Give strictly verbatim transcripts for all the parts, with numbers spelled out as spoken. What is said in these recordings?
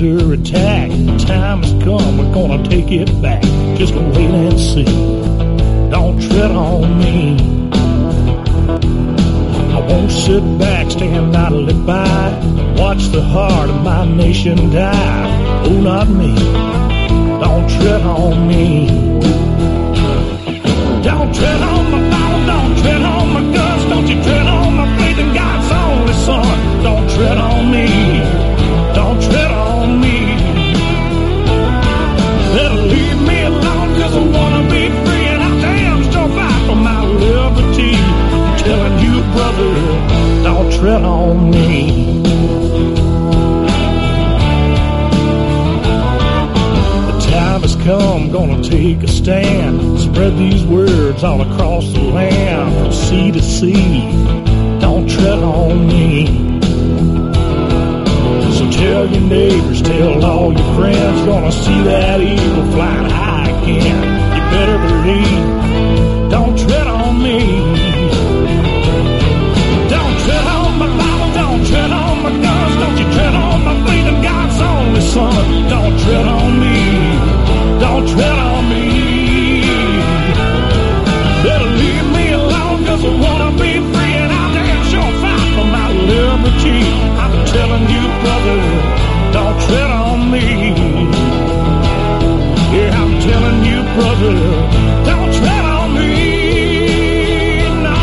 under attack. The time has come, we're gonna take it back. Just wait and see. Don't tread on me. I won't sit back, stand idly by. Watch the heart of my nation die. Oh, not me. Don't tread on me. Don't tread on my Bible, don't tread on my guns. Don't you tread on my faith in God's only Son. Don't tread on me. Don't tread on me. Better leave me alone, cause I wanna be free, and I damn sure fight for my liberty. I'm telling you, brother, don't tread on me. The time has come, gonna take a stand. Spread these words all across the land, from sea to sea. Don't tread on me. So tell your neighbors, tell all your friends, gonna see that eagle flying high again. You better believe, don't tread on me. Don't tread on my Bible, don't tread on my guns. Don't you tread on my faith in God's only Son. Don't tread on me, don't tread on me. Better leave me alone, cause I wanna be free, and I'll damn sure fight for my liberty. I'm telling you, brother, don't tread on me. Yeah, I'm telling you, brother, don't tread on me. No.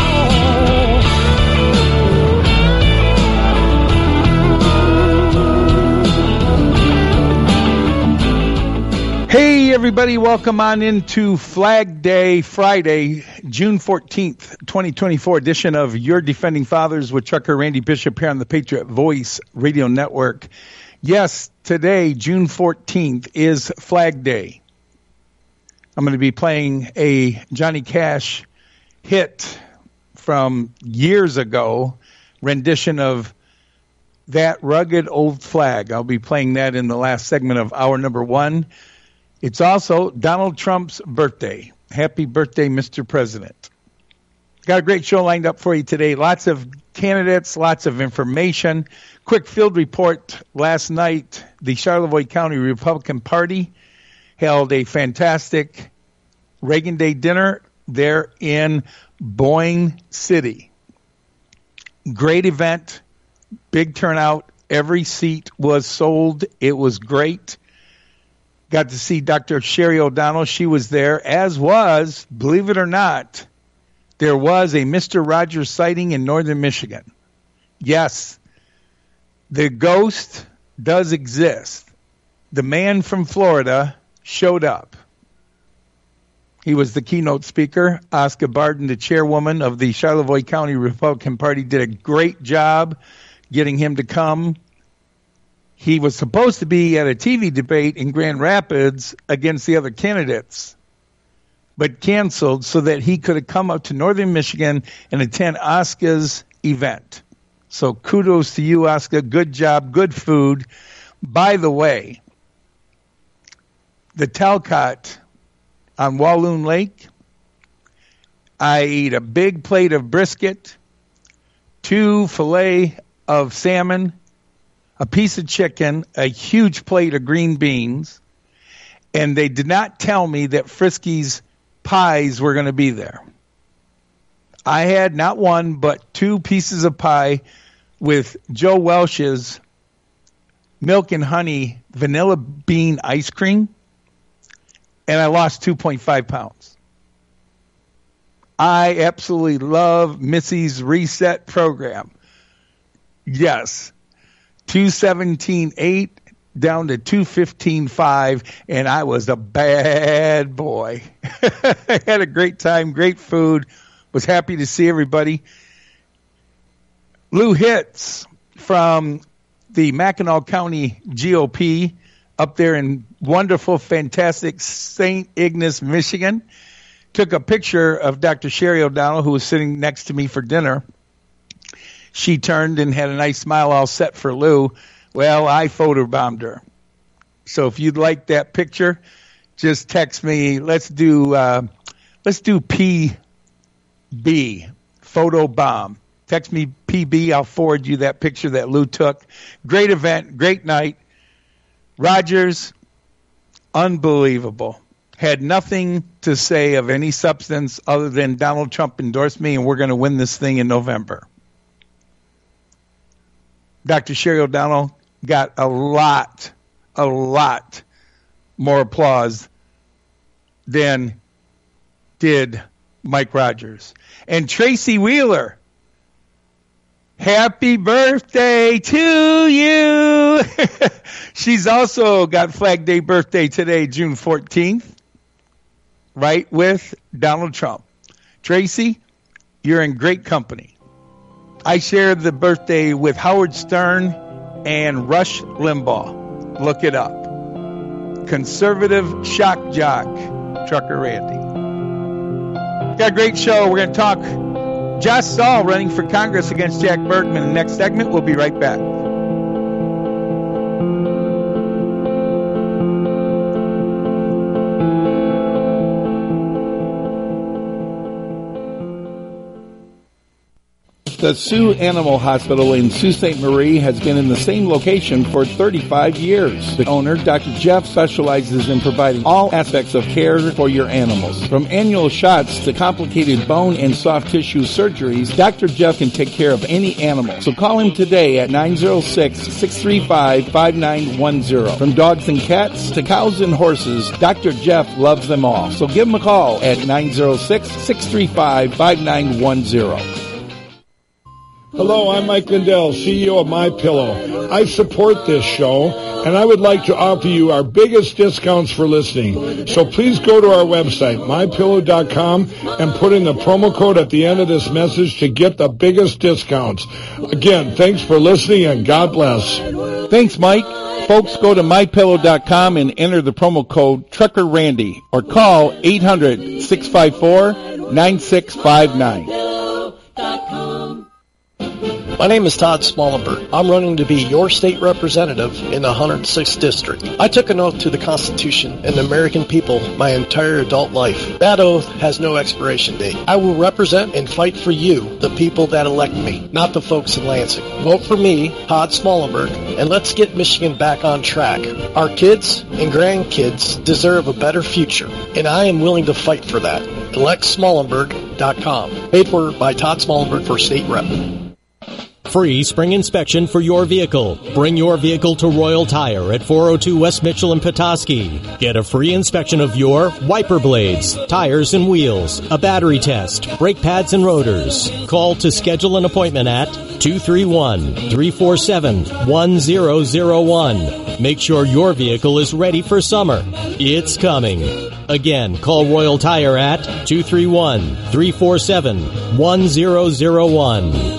Hey, everybody, welcome on into Flag Day, Friday, June fourteenth, twenty twenty-four edition of Your Defending Fathers with Trucker Randy Bishop here on the Patriot Voice Radio Network. Yes, today, June fourteenth, is Flag Day. I'm going to be playing a Johnny Cash hit from years ago, rendition of That Rugged Old Flag. I'll be playing that in the last segment of hour number one. It's also Donald Trump's birthday. Happy birthday, Mister President. Got a great show lined up for you today. Lots of candidates, lots of information. Quick field report. Last night, the Charlevoix County Republican Party held a fantastic Reagan Day dinner there in Boyne City. Great event, big turnout. Every seat was sold. It was great. Got to see Doctor Sherry O'Donnell. She was there, as was, believe it or not, there was a Mister Rogers sighting in northern Michigan. Yes, the ghost does exist. The man from Florida showed up. He was the keynote speaker. Oscar Barden, the chairwoman of the Charlevoix County Republican Party, did a great job getting him to come. He was supposed to be at a T V debate in Grand Rapids against the other candidates, but canceled so that he could have come up to northern Michigan and attend Oscar's event. So kudos to you, Oscar. Good job, good food. By the way, the Talcott on Walloon Lake, I ate a big plate of brisket, two filet of salmon, a piece of chicken, a huge plate of green beans, and they did not tell me that Frisky's pies were going to be there. I had not one, but two pieces of pie with Joe Welch's milk and honey vanilla bean ice cream, and I lost two point five pounds. I absolutely love Missy's Reset program. Yes. two seventeen eight down to two fifteen five, and I was a bad boy. I had a great time, great food, was happy to see everybody. Lou Hitz from the Mackinac County G O P up there in wonderful, fantastic Saint Ignace, Michigan, took a picture of Doctor Sherry O'Donnell, who was sitting next to me for dinner. She turned and had a nice smile all set for Lou. Well, I photobombed her. So if you'd like that picture, just text me. Let's do uh, let's do P B, photo bomb. Text me P B. I'll forward you that picture that Lou took. Great event, great night. Rogers, unbelievable. Had nothing to say of any substance other than Donald Trump endorsed me and we're going to win this thing in November. Doctor Sherry O'Donnell got a lot, a lot more applause than did Mike Rogers. And Tracy Wheeler, happy birthday to you. She's also got Flag Day birthday today, June fourteenth, right with Donald Trump. Tracy, you're in great company. I shared the birthday with Howard Stern and Rush Limbaugh. Look it up. Conservative shock jock, Trucker Randy. Got a great show. We're going to talk Josh Saul running for Congress against Jack Bergman in the next segment. We'll be right back. The Sioux Animal Hospital in Sault Ste. Marie has been in the same location for thirty-five years. The owner, Doctor Jeff, specializes in providing all aspects of care for your animals. From annual shots to complicated bone and soft tissue surgeries, Doctor Jeff can take care of any animal. So call him today at nine oh six, six three five, five nine one oh. From dogs and cats to cows and horses, Doctor Jeff loves them all. So give him a call at nine oh six, six three five, five nine one oh. Hello, I'm Mike Lindell, C E O of MyPillow. I support this show, and I would like to offer you our biggest discounts for listening. So please go to our website, my pillow dot com, and put in the promo code at the end of this message to get the biggest discounts. Again, thanks for listening, and God bless. Thanks, Mike. Folks, go to my pillow dot com and enter the promo code Trucker Randy or call eight hundred, six five four, nine six five nine. My name is Todd Smollenberg. I'm running to be your state representative in the one hundred sixth District. I took an oath to the Constitution and the American people my entire adult life. That oath has no expiration date. I will represent and fight for you, the people that elect me, not the folks in Lansing. Vote for me, Todd Smollenberg, and let's get Michigan back on track. Our kids and grandkids deserve a better future, and I am willing to fight for that. elect smollenberg dot com. Paid for by Todd Smollenberg for state rep. Free spring inspection for your vehicle. Bring your vehicle to Royal Tire at four oh two West Mitchell in Petoskey. Get a free inspection of your wiper blades, tires and wheels, a battery test, brake pads and rotors. Call to schedule an appointment at two three one, three four seven, one zero zero one. Make sure your vehicle is ready for summer. It's coming. Again, call Royal Tire at two three one, three four seven, one zero zero one.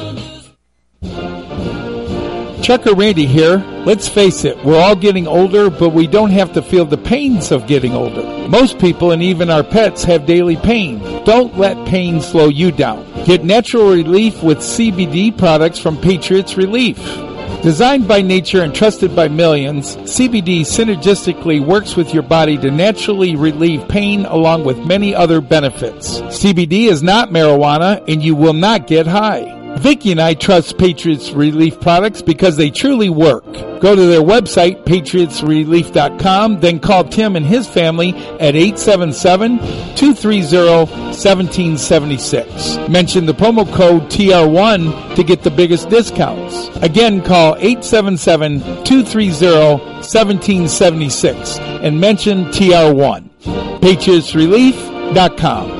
Trucker Randy here. Let's face it, we're all getting older, but we don't have to feel the pains of getting older. Most people and even our pets have daily pain. Don't let pain slow you down. Get natural relief with C B D products from Patriots Relief. Designed by nature and trusted by millions, C B D synergistically works with your body to naturally relieve pain along with many other benefits. C B D is not marijuana and you will not get high. Vicki and I trust Patriots Relief products because they truly work. Go to their website, patriots relief dot com, then call Tim and his family at eight seven seven, two three zero, one seven seven six. Mention the promo code T R one to get the biggest discounts. Again, call eight seven seven, two three zero, one seven seven six and mention T R one. patriots relief dot com.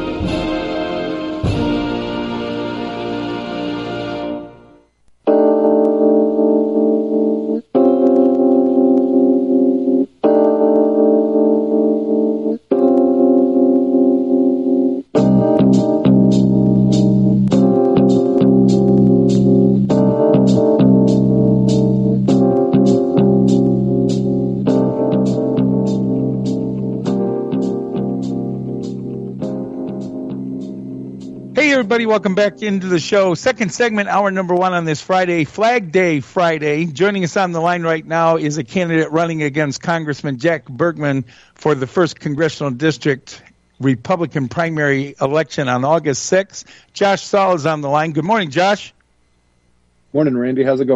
Everybody, welcome back into the show. Second segment, hour number one on this Friday, Flag Day Friday. Joining us on the line right now is a candidate running against Congressman Jack Bergman for the first Congressional District Republican primary election on August sixth. Josh Saul is on the line. Good morning, Josh. Morning, Randy. How's it going?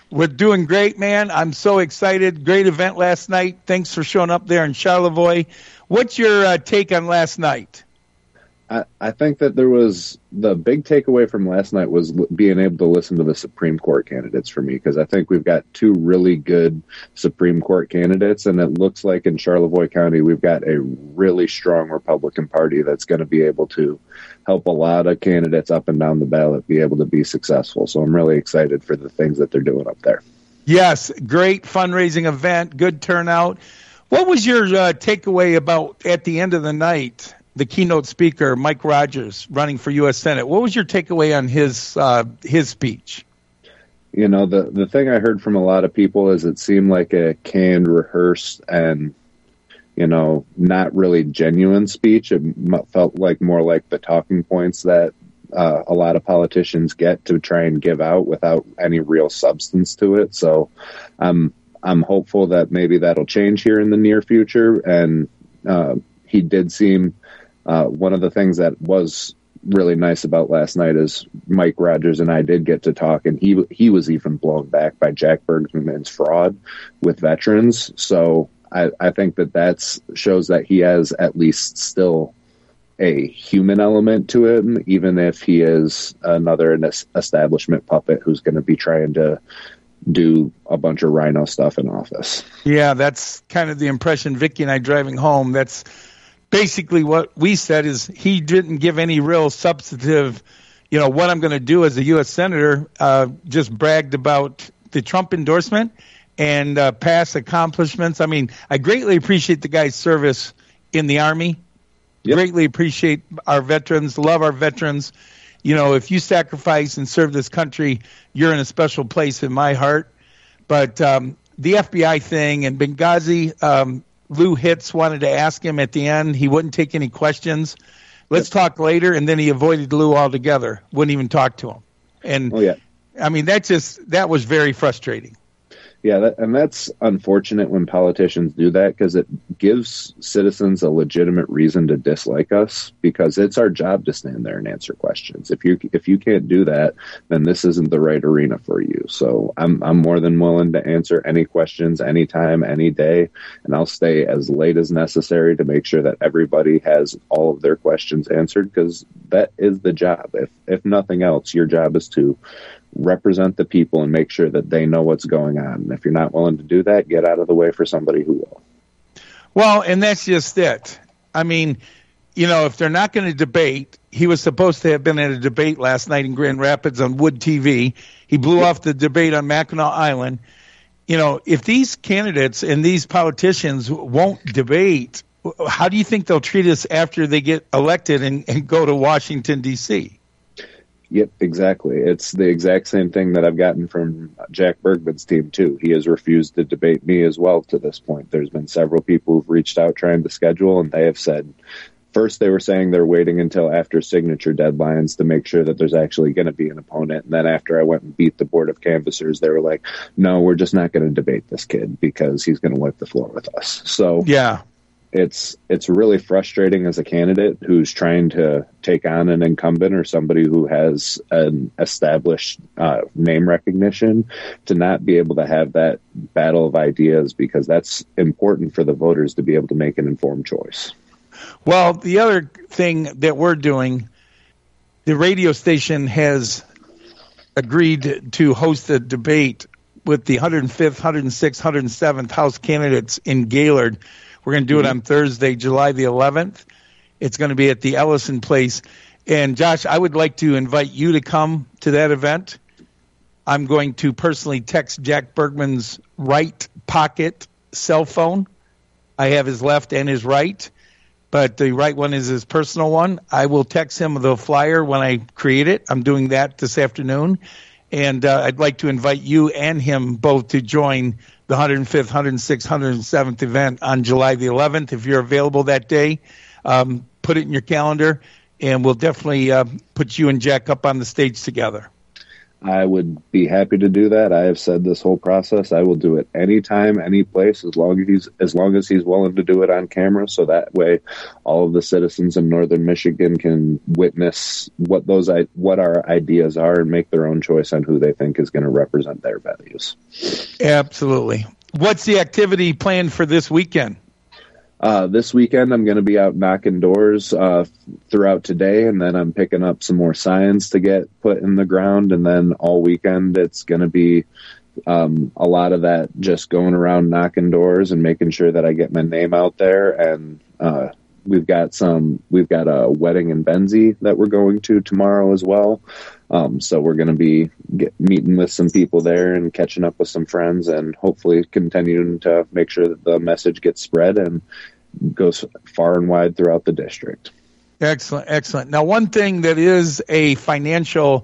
We're doing great, man. I'm so excited. Great event last night. Thanks for showing up there in Charlevoix. What's your uh, take on last night? I, I think that there was the big takeaway from last night was l- being able to listen to the Supreme Court candidates for me, because I think we've got two really good Supreme Court candidates, and it looks like in Charlevoix County we've got a really strong Republican Party that's going to be able to help a lot of candidates up and down the ballot be able to be successful. So I'm really excited for the things that they're doing up there. Yes, great fundraising event, good turnout. What was your uh, takeaway about at the end of the night? The keynote speaker, Mike Rogers, running for U S Senate. What was your takeaway on his uh, his speech? You know, the, the thing I heard from a lot of people is it seemed like a canned, rehearsed, and, you know, not really genuine speech. It m- felt like more like the talking points that uh, a lot of politicians get to try and give out without any real substance to it. So I'm, I'm hopeful that maybe that'll change here in the near future. And uh, he did seem... Uh, one of the things that was really nice about last night is Mike Rogers and I did get to talk, and he he was even blown back by Jack Bergman's fraud with veterans. So I, I think that that shows that he has at least still a human element to him, even if he is another establishment puppet who's going to be trying to do a bunch of rhino stuff in office. Yeah, that's kind of the impression Vicki and I driving home. That's basically what we said is he didn't give any real substantive, you know, what I'm going to do as a U S Senator, uh, just bragged about the Trump endorsement and uh, past accomplishments. I mean, I greatly appreciate the guy's service in the Army. Yep. Greatly appreciate our veterans, love our veterans. You know, if you sacrifice and serve this country, you're in a special place in my heart. But um, the F B I thing and Benghazi, um, Lou Hitz wanted to ask him at the end. He wouldn't take any questions. Let's yep. talk later. And then he avoided Lou altogether. Wouldn't even talk to him. And oh, yeah. I mean, that just, that was very frustrating. Yeah, that, and that's unfortunate when politicians do that, because it gives citizens a legitimate reason to dislike us, because it's our job to stand there and answer questions. If you if you can't do that, then this isn't the right arena for you. So I'm I'm more than willing to answer any questions anytime, any day, and I'll stay as late as necessary to make sure that everybody has all of their questions answered, because that is the job. If if nothing else, your job is to represent the people and make sure that they know what's going on. And if you're not willing to do that, get out of the way for somebody who will. Well, and that's just it. I mean, you know, if they're not going to debate, he was supposed to have been at a debate last night in Grand Rapids on Wood T V. He blew yep. off the debate on Mackinac Island. You know, if these candidates and these politicians won't debate, how do you think they'll treat us after they get elected and, and go to Washington, D C? Yep, exactly. It's the exact same thing that I've gotten from Jack Bergman's team, too. He has refused to debate me as well to this point. There's been several people who've reached out trying to schedule, and they have said, first they were saying they're waiting until after signature deadlines to make sure that there's actually going to be an opponent. And then after I went and beat the board of canvassers, they were like, no, we're just not going to debate this kid because he's going to wipe the floor with us. So yeah. It's it's really frustrating as a candidate who's trying to take on an incumbent or somebody who has an established uh, name recognition to not be able to have that battle of ideas, because that's important for the voters to be able to make an informed choice. Well, the other thing that we're doing, the radio station has agreed to host a debate with the one hundred fifth, one hundred sixth, one hundred seventh House candidates in Gaylord. We're going to do it on Thursday, July the eleventh. It's going to be at the Ellison Place. And, Josh, I would like to invite you to come to that event. I'm going to personally text Jack Bergman's right pocket cell phone. I have his left and his right, but the right one is his personal one. I will text him the flyer when I create it. I'm doing that this afternoon. And uh, I'd like to invite you and him both to join the one hundred fifth, one hundred sixth, one hundred seventh event on July the eleventh. If you're available that day, um, put it in your calendar, and we'll definitely uh, put you and Jack up on the stage together. I would be happy to do that. I have said this whole process, I will do it anytime, any place, as long as he's as long as he's willing to do it on camera. So that way, all of the citizens in Northern Michigan can witness what those what our ideas are and make their own choice on who they think is going to represent their values. Absolutely. What's the activity planned for this weekend? Uh, this weekend, I'm going to be out knocking doors uh, throughout today, and then I'm picking up some more signs to get put in the ground. And then all weekend, it's going to be um, a lot of that just going around knocking doors and making sure that I get my name out there. And uh, we've got some, we've got a wedding in Benzie that we're going to tomorrow as well. Um, so we're going to be get, meeting with some people there and catching up with some friends, and hopefully continuing to make sure that the message gets spread and goes far and wide throughout the district. Excellent, excellent. Now, one thing that is a financial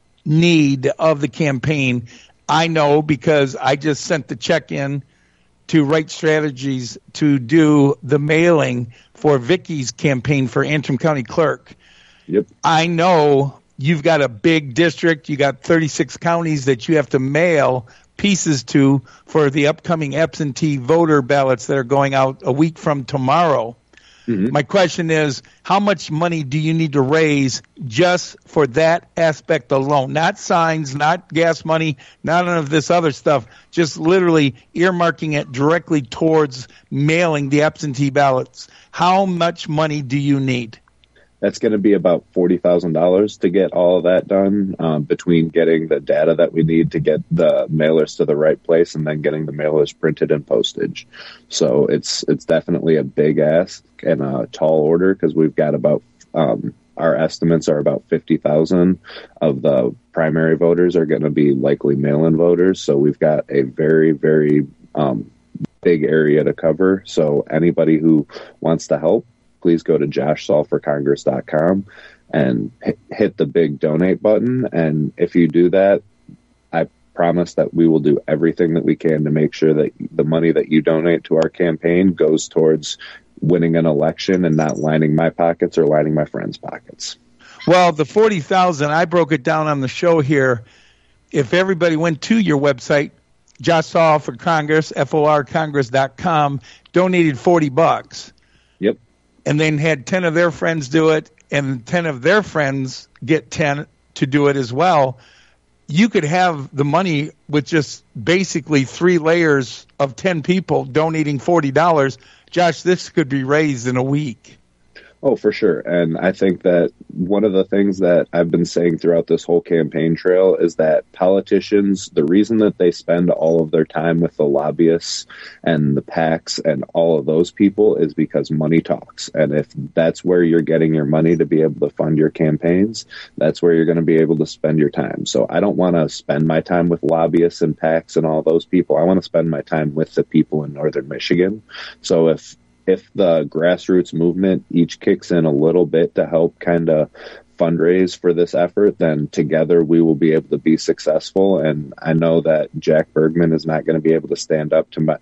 need of the campaign, I know because I just sent the check in to Right Strategies to do the mailing for Vicky's campaign for Antrim County Clerk. Yep. I know you've got a big district. You got thirty-six counties that you have to mail pieces to for the upcoming absentee voter ballots that are going out a week from tomorrow. Mm-hmm. My question is, how much money do you need to raise just for that aspect alone? Not signs, not gas money, not none of this other stuff, just literally earmarking it directly towards mailing the absentee ballots. How much money do you need? That's going to be about forty thousand dollars to get all of that done, um, between getting the data that we need to get the mailers to the right place and then getting the mailers printed and postage. So it's it's definitely a big ask and a tall order, because we've got about um, our estimates are about fifty thousand of the primary voters are going to be likely mail-in voters. So we've got a very, very um, big area to cover. So anybody who wants to help, please go to josh saul for congress dot com and hit the big donate button. And if you do that, I promise that we will do everything that we can to make sure that the money that you donate to our campaign goes towards winning an election and not lining my pockets or lining my friends' pockets. Well, the forty thousand, I broke it down on the show here. If everybody went to your website, Josh Saul for Congress, F O R Congress dot com, donated forty bucks. Yep. And then had ten of their friends do it, and ten of their friends get ten to do it as well, you could have the money with just basically three layers of ten people donating forty dollars. Josh, this could be raised in a week. Oh, for sure. And I think that one of the things that I've been saying throughout this whole campaign trail is that politicians, the reason that they spend all of their time with the lobbyists and the PACs and all of those people is because money talks. And if that's where you're getting your money to be able to fund your campaigns, that's where you're going to be able to spend your time. So I don't want to spend my time with lobbyists and PACs and all those people. I want to spend my time with the people in Northern Michigan. So if If the grassroots movement each kicks in a little bit to help kind of fundraise for this effort, then together we will be able to be successful. And I know that Jack Bergman is not going to be able to stand up to my,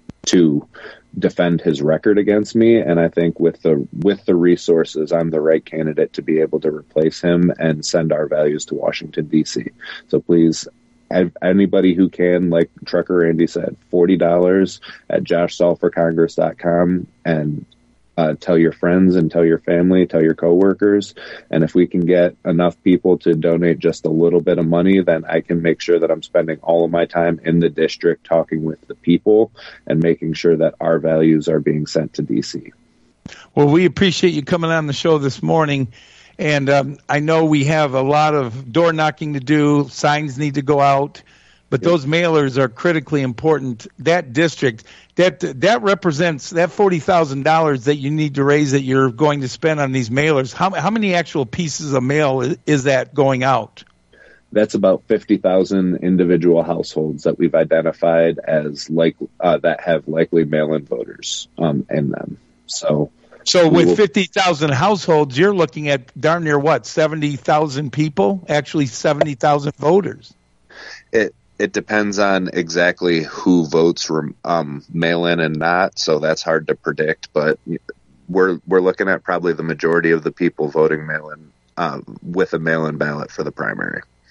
to defend his record against me. And I think with the with the resources, I'm the right candidate to be able to replace him and send our values to Washington, D C. So please, anybody who can, like Trucker Randy said, forty dollars at josh saul for congress dot com, and uh, tell your friends and tell your family, tell your coworkers. And if we can get enough people to donate just a little bit of money, then I can make sure that I'm spending all of my time in the district talking with the people and making sure that our values are being sent to D C. Well, we appreciate you coming on the show this morning. And um, I know we have a lot of door knocking to do. Signs need to go out, but those mailers are critically important. That district, that that represents that forty thousand dollars that you need to raise that you're going to spend on these mailers. How how many actual pieces of mail is, is that going out? That's about fifty thousand individual households that we've identified as like uh, that have likely mail-in voters um, in them. So. So with fifty thousand households, you're looking at darn near what, seventy thousand people, actually seventy thousand voters. It it depends on exactly who votes um, mail-in and not, so that's hard to predict. But we're we're looking at probably the majority of the people voting mail-in uh, with a mail-in ballot for the primary.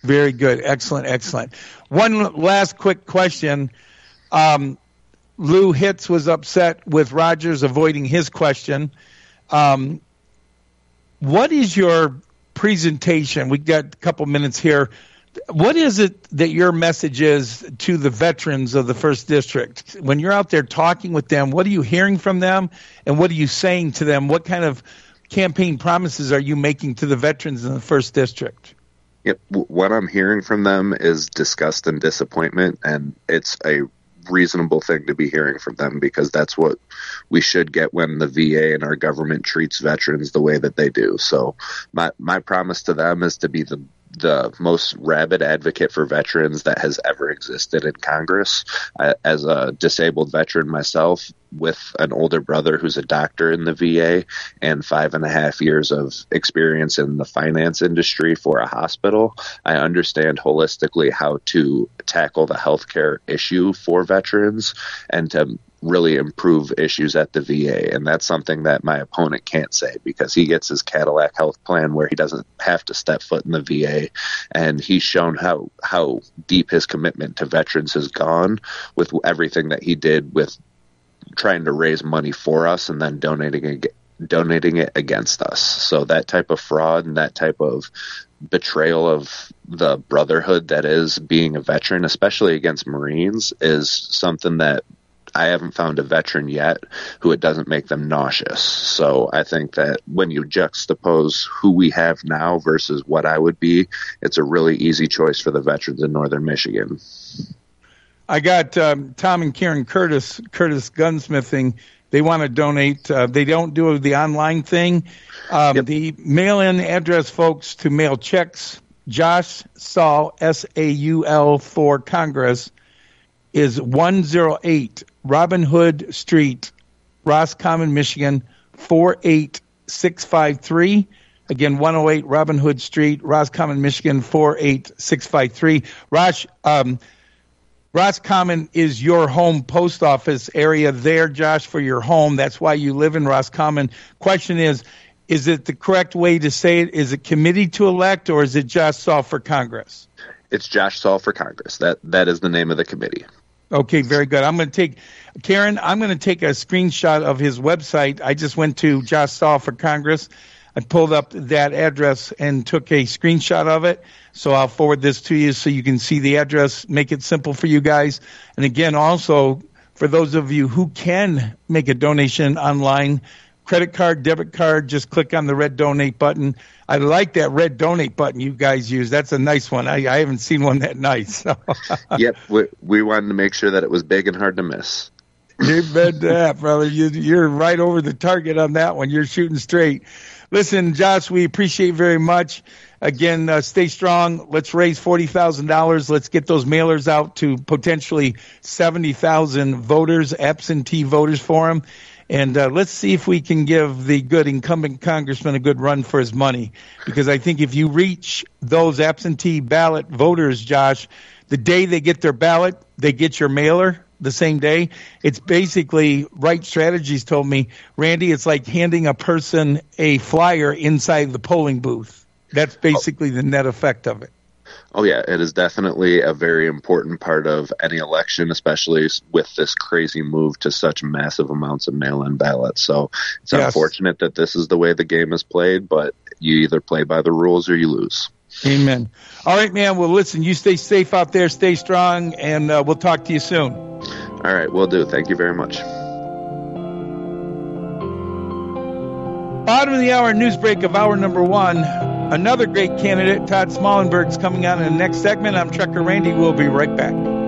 Very good. Excellent, excellent. One last quick question. Um, Lou Hitz was upset with Rogers avoiding his question. Um, what is your presentation? We got a couple minutes here. What is it that your message is to the veterans of the First District? When you're out there talking with them, what are you hearing from them, and what are you saying to them? What kind of campaign promises are you making to the veterans in the First District? Yep. What I'm hearing from them is disgust and disappointment, and it's a reasonable thing to be hearing from them because that's what we should get when the V A and our government treats veterans the way that they do. So my my promise to them is to be the the most rabid advocate for veterans that has ever existed in Congress. I, as a disabled veteran myself, with an older brother who's a doctor in the V A and five and a half years of experience in the finance industry for a hospital, I understand holistically how to tackle the healthcare issue for veterans and to really improve issues at the V A. And that's something that my opponent can't say because he gets his Cadillac health plan where he doesn't have to step foot in the V A. And he's shown how, how deep his commitment to veterans has gone with everything that he did with trying to raise money for us and then donating it, donating it against us. So that type of fraud and that type of betrayal of the brotherhood that is being a veteran, especially against Marines, is something that I haven't found a veteran yet who it doesn't make them nauseous. So I think that when you juxtapose who we have now versus what I would be, it's a really easy choice for the veterans in Northern Michigan. I got um, Tom and Karen Curtis, Curtis Gunsmithing. They want to donate. Uh, they don't do the online thing. Um, yep. The mail-in address, folks, to mail checks, Josh Saul, S A U L, for Congress, is one oh eight Robin Hood Street, Roscommon, Michigan, four eight six five three. Again, one oh eight Robin Hood Street, Roscommon, Michigan, four eight six five three. Rosh, um, Roscommon is your home post office area there, Josh, for your home. That's why you live in Roscommon. Question is, is it the correct way to say it? Is it committee to elect, or is it Josh Saul for Congress? It's Josh Saul for Congress. That That is the name of the committee. Okay, very good. I'm going to take, Karen, I'm going to take a screenshot of his website. I just went to Josh Saul for Congress. I pulled up that address and took a screenshot of it. So I'll forward this to you so you can see the address, make it simple for you guys. And again, also, for those of you who can make a donation online, credit card, debit card, just click on the red donate button. I like that red donate button you guys use. That's a nice one. I, I haven't seen one that nice. So. Yep, we, we wanted to make sure that it was big and hard to miss. You bet that, brother. You, you're right over the target on that one. You're shooting straight. Listen, Josh, we appreciate very much. Again, uh, stay strong. Let's raise forty thousand dollars. Let's get those mailers out to potentially seventy thousand voters, absentee voters for them. And uh, let's see if we can give the good incumbent congressman a good run for his money. Because I think if you reach those absentee ballot voters, Josh, the day they get their ballot, they get your mailer the same day. It's basically, Right Strategies told me, Randy, it's like handing a person a flyer inside the polling booth. That's basically the net effect of it. Oh, yeah, it is definitely a very important part of any election, especially with this crazy move to such massive amounts of mail-in ballots. So it's yes. unfortunate that this is the way the game is played, but you either play by the rules or you lose. Amen. All right, man. Well, listen, you stay safe out there, stay strong, and uh, we'll talk to you soon. All right, will do. Thank you very much. Bottom of the hour news break of hour number one. Another great candidate, Todd Smallenberg, is coming out in the next segment. I'm Trucker Randy. We'll be right back.